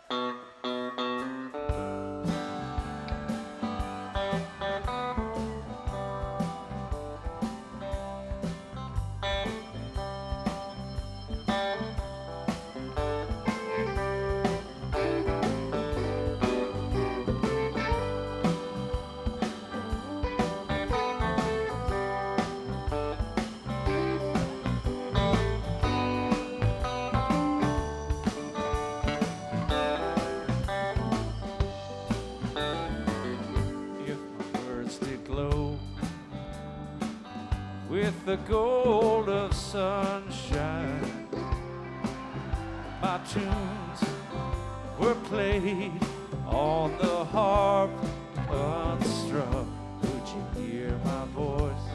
With the gold of sunshine, my tunes were played on the harp unstruck. Would you hear my voice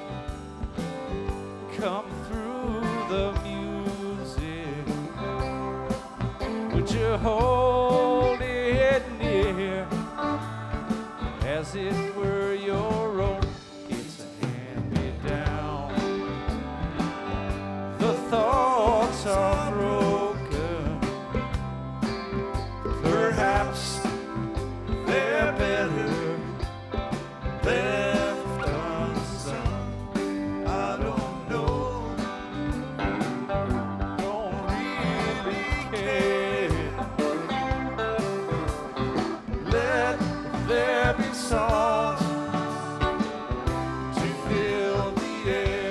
come through the music? Would you hold it near as it were your own? Thoughts are broken. Perhaps they're better left unsung. I don't know. Don't really care. Let there be songs to fill the air.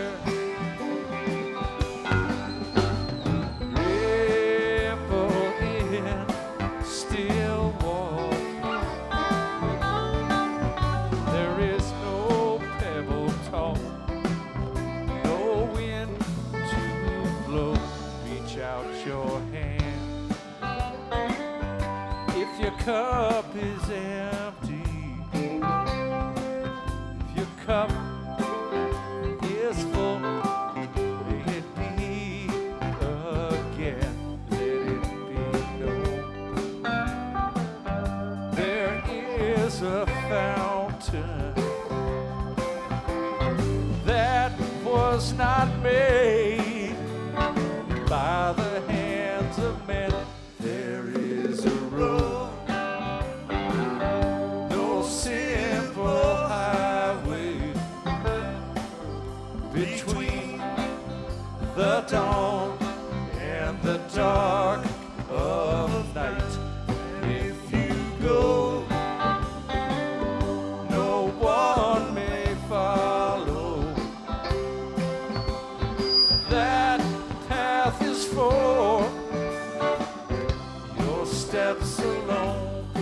Your cup is empty. If your cup is full, may it be again. Let it be known there is a fountain that was not made by the hands of men. There is a road, between the dawn and the dark of night. If you go, no one may follow. That path is for your steps alone.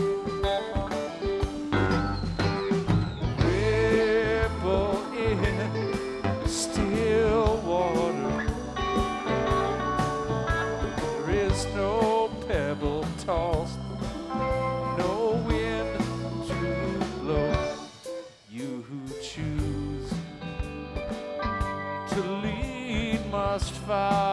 Tossed, no wind to blow. You who choose to lead must follow.